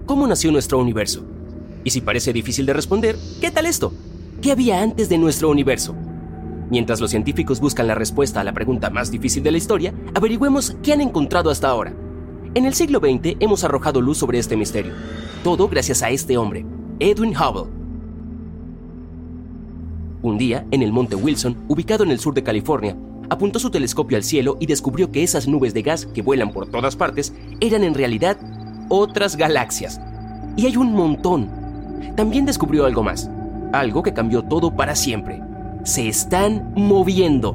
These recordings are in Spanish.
¿cómo nació nuestro universo? Y si parece difícil de responder, ¿qué tal esto? ¿Qué había antes de nuestro universo? Mientras los científicos buscan la respuesta a la pregunta más difícil de la historia, averigüemos qué han encontrado hasta ahora. En el siglo XX hemos arrojado luz sobre este misterio. Todo gracias a este hombre, Edwin Hubble. Un día, en el Monte Wilson, ubicado en el sur de California, apuntó su telescopio al cielo y descubrió que esas nubes de gas que vuelan por todas partes eran en realidad otras galaxias. Y hay un montón. También descubrió algo más, algo que cambió todo para siempre. Se están moviendo.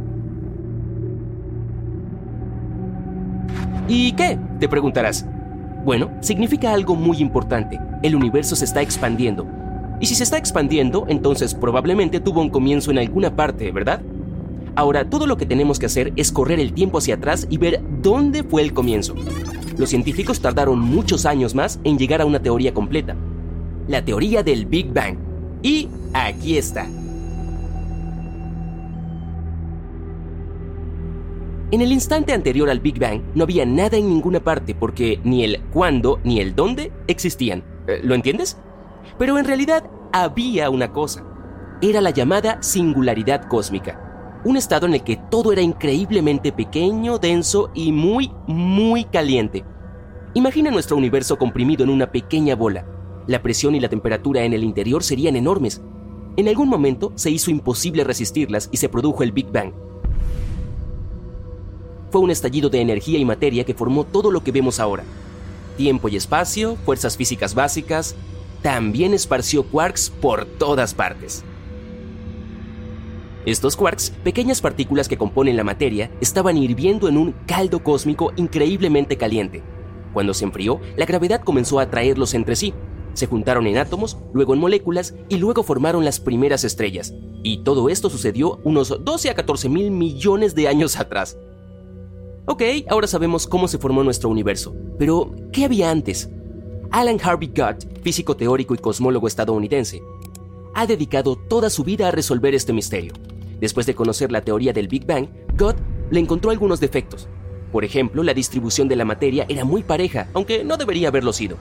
¿Y qué?, te preguntarás. Bueno, significa algo muy importante. El universo se está expandiendo. Y si se está expandiendo, entonces probablemente tuvo un comienzo en alguna parte, ¿verdad? Ahora, todo lo que tenemos que hacer es correr el tiempo hacia atrás y ver dónde fue el comienzo. Los científicos tardaron muchos años más en llegar a una teoría completa. La teoría del Big Bang. Y aquí está. En el instante anterior al Big Bang no había nada en ninguna parte porque ni el cuándo ni el dónde existían. ¿Lo entiendes? Pero en realidad había una cosa. Era la llamada singularidad cósmica. Un estado en el que todo era increíblemente pequeño, denso y muy, muy caliente. Imagina nuestro universo comprimido en una pequeña bola. La presión y la temperatura en el interior serían enormes. En algún momento se hizo imposible resistirlas y se produjo el Big Bang. Fue un estallido de energía y materia que formó todo lo que vemos ahora. Tiempo y espacio, fuerzas físicas básicas, también esparció quarks por todas partes. Estos quarks, pequeñas partículas que componen la materia, estaban hirviendo en un caldo cósmico increíblemente caliente. Cuando se enfrió, la gravedad comenzó a atraerlos entre sí. Se juntaron en átomos, luego en moléculas y luego formaron las primeras estrellas. Y todo esto sucedió unos 12 a 14 mil millones de años atrás. Ok, ahora sabemos cómo se formó nuestro universo. Pero, ¿qué había antes? Alan Harvey Gott, físico teórico y cosmólogo estadounidense, ha dedicado toda su vida a resolver este misterio. Después de conocer la teoría del Big Bang, Gott le encontró algunos defectos. Por ejemplo, la distribución de la materia era muy pareja, aunque no debería haberlo sido.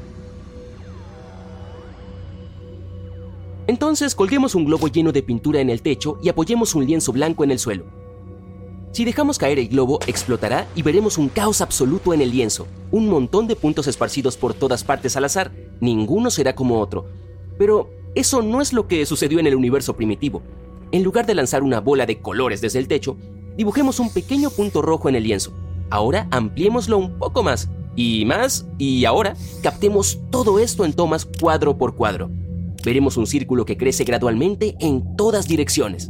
Entonces, colguemos un globo lleno de pintura en el techo y apoyemos un lienzo blanco en el suelo. Si dejamos caer el globo, explotará y veremos un caos absoluto en el lienzo. Un montón de puntos esparcidos por todas partes al azar. Ninguno será como otro. Pero eso no es lo que sucedió en el universo primitivo. En lugar de lanzar una bola de colores desde el techo, dibujemos un pequeño punto rojo en el lienzo. Ahora ampliémoslo un poco más, y ahora captemos todo esto en tomas cuadro por cuadro. Veremos un círculo que crece gradualmente en todas direcciones.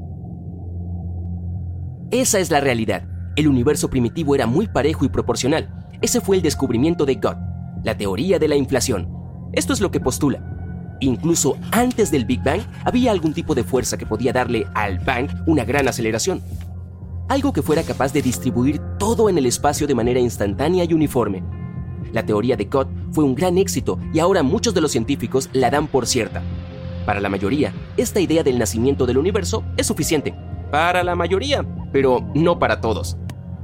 Esa es la realidad. El universo primitivo era muy parejo y proporcional. Ese fue el descubrimiento de Gott, la teoría de la inflación. Esto es lo que postula. Incluso antes del Big Bang, había algún tipo de fuerza que podía darle al Bang una gran aceleración. Algo que fuera capaz de distribuir todo en el espacio de manera instantánea y uniforme. La teoría de Gott fue un gran éxito y ahora muchos de los científicos la dan por cierta. Para la mayoría, esta idea del nacimiento del universo es suficiente. Para la mayoría, pero no para todos.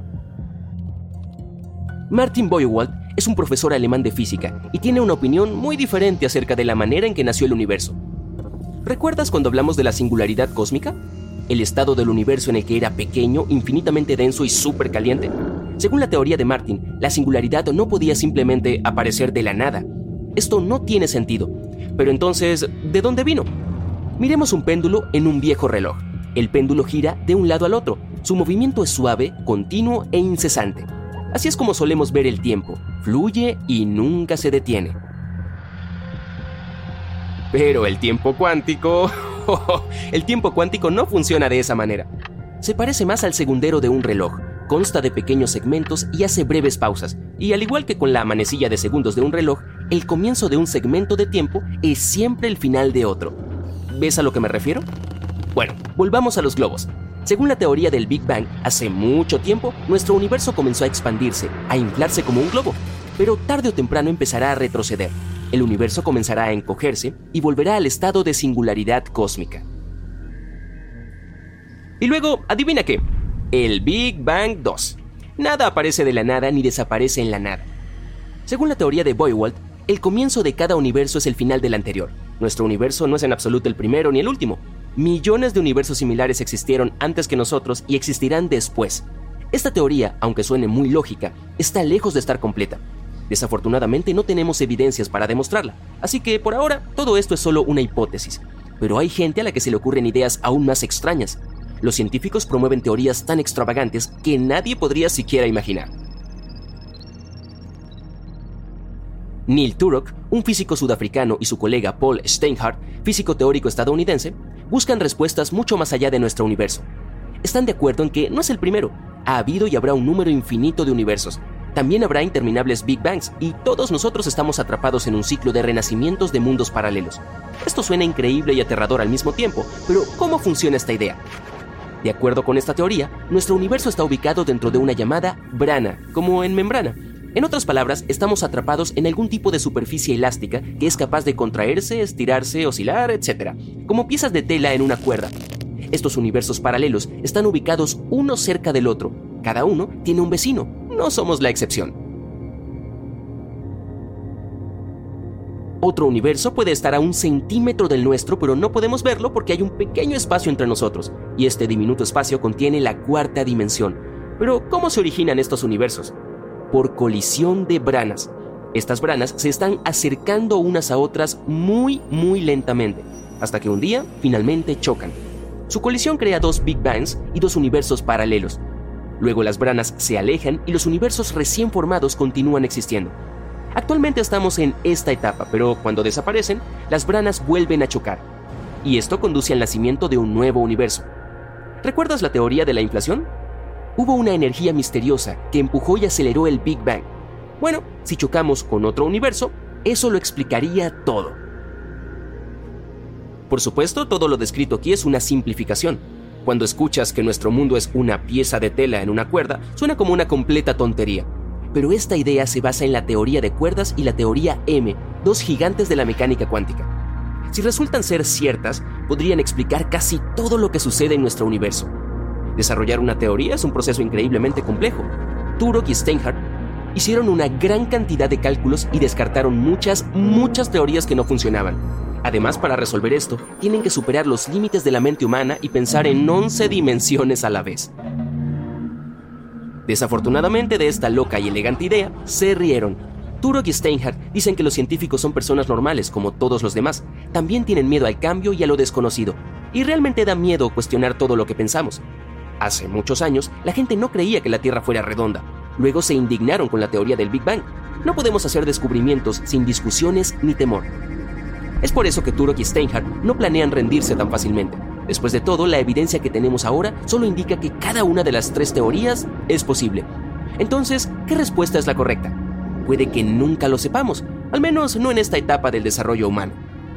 Martin Buoyewald es un profesor alemán de física y tiene una opinión muy diferente acerca de la manera en que nació el universo. ¿Recuerdas cuando hablamos de la singularidad cósmica? El estado del universo en el que era pequeño, infinitamente denso y súper caliente. Según la teoría de Martin, la singularidad no podía simplemente aparecer de la nada. Esto no tiene sentido. Pero entonces, ¿de dónde vino? Miremos un péndulo en un viejo reloj. El péndulo gira de un lado al otro. Su movimiento es suave, continuo e incesante. Así es como solemos ver el tiempo. Fluye y nunca se detiene. Pero el tiempo cuántico... el tiempo cuántico no funciona de esa manera. Se parece más al segundero de un reloj. Consta de pequeños segmentos y hace breves pausas. Y al igual que con la manecilla de segundos de un reloj, el comienzo de un segmento de tiempo es siempre el final de otro. ¿Ves a lo que me refiero? Bueno, volvamos a los globos. Según la teoría del Big Bang, hace mucho tiempo, nuestro universo comenzó a expandirse, a inflarse como un globo, pero tarde o temprano empezará a retroceder. El universo comenzará a encogerse y volverá al estado de singularidad cósmica. Y luego, ¿adivina qué? El Big Bang 2. Nada aparece de la nada ni desaparece en la nada. Según la teoría de Buoyewald, El comienzo de cada universo es el final del anterior. Nuestro universo no es en absoluto el primero ni el último. Millones de universos similares existieron antes que nosotros y existirán después. Esta teoría, aunque suene muy lógica, está lejos de estar completa. Desafortunadamente no tenemos evidencias para demostrarla, así que por ahora todo esto es solo una hipótesis. Pero hay gente a la que se le ocurren ideas aún más extrañas. Los científicos promueven teorías tan extravagantes que nadie podría siquiera imaginar. Neil Turok, un físico sudafricano, y su colega Paul Steinhardt, físico teórico estadounidense, buscan respuestas mucho más allá de nuestro universo. Están de acuerdo en que no es el primero. Ha habido y habrá un número infinito de universos. También habrá interminables Big Bangs y todos nosotros estamos atrapados en un ciclo de renacimientos de mundos paralelos. Esto suena increíble y aterrador al mismo tiempo, pero ¿cómo funciona esta idea? De acuerdo con esta teoría, nuestro universo está ubicado dentro de una llamada brana, como en membrana. En otras palabras, estamos atrapados en algún tipo de superficie elástica que es capaz de contraerse, estirarse, oscilar, etc., como piezas de tela en una cuerda. Estos universos paralelos están ubicados uno cerca del otro. Cada uno tiene un vecino. No somos la excepción. Otro universo puede estar a 1 centímetro del nuestro, pero no podemos verlo porque hay un pequeño espacio entre nosotros, y este diminuto espacio contiene la cuarta dimensión. Pero, ¿cómo se originan estos universos? Por colisión de branas. Estas branas se están acercando unas a otras muy lentamente, hasta que un día finalmente chocan. Su colisión crea 2 Big Bangs y 2 universos paralelos. Luego las branas se alejan y los universos recién formados continúan existiendo. Actualmente estamos en esta etapa, pero cuando desaparecen, las branas vuelven a chocar. Y esto conduce al nacimiento de un nuevo universo. ¿Recuerdas la teoría de la inflación? Hubo una energía misteriosa que empujó y aceleró el Big Bang. Bueno, si chocamos con otro universo, eso lo explicaría todo. Por supuesto, todo lo descrito aquí es una simplificación. Cuando escuchas que nuestro mundo es una pieza de tela en una cuerda, suena como una completa tontería. Pero esta idea se basa en la teoría de cuerdas y la teoría M, 2 gigantes de la mecánica cuántica. Si resultan ser ciertas, podrían explicar casi todo lo que sucede en nuestro universo. Desarrollar una teoría es un proceso increíblemente complejo. Turok y Steinhardt hicieron una gran cantidad de cálculos y descartaron muchas teorías que no funcionaban. Además, para resolver esto, tienen que superar los límites de la mente humana y pensar en 11 dimensiones a la vez. Desafortunadamente, de esta loca y elegante idea, se rieron. Turok y Steinhardt dicen que los científicos son personas normales, como todos los demás. También tienen miedo al cambio y a lo desconocido. Y realmente da miedo cuestionar todo lo que pensamos. Hace muchos años, la gente no creía que la Tierra fuera redonda. Luego se indignaron con la teoría del Big Bang. No podemos hacer descubrimientos sin discusiones ni temor. Es por eso que Turok y Steinhardt no planean rendirse tan fácilmente. Después de todo, la evidencia que tenemos ahora solo indica que cada una de las 3 teorías es posible. Entonces, ¿qué respuesta es la correcta? Puede que nunca lo sepamos, al menos no en esta etapa del desarrollo humano.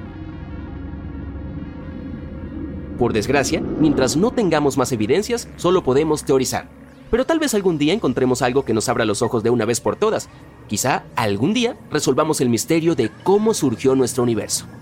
Por desgracia, mientras no tengamos más evidencias, solo podemos teorizar. Pero tal vez algún día encontremos algo que nos abra los ojos de una vez por todas. Quizá algún día resolvamos el misterio de cómo surgió nuestro universo.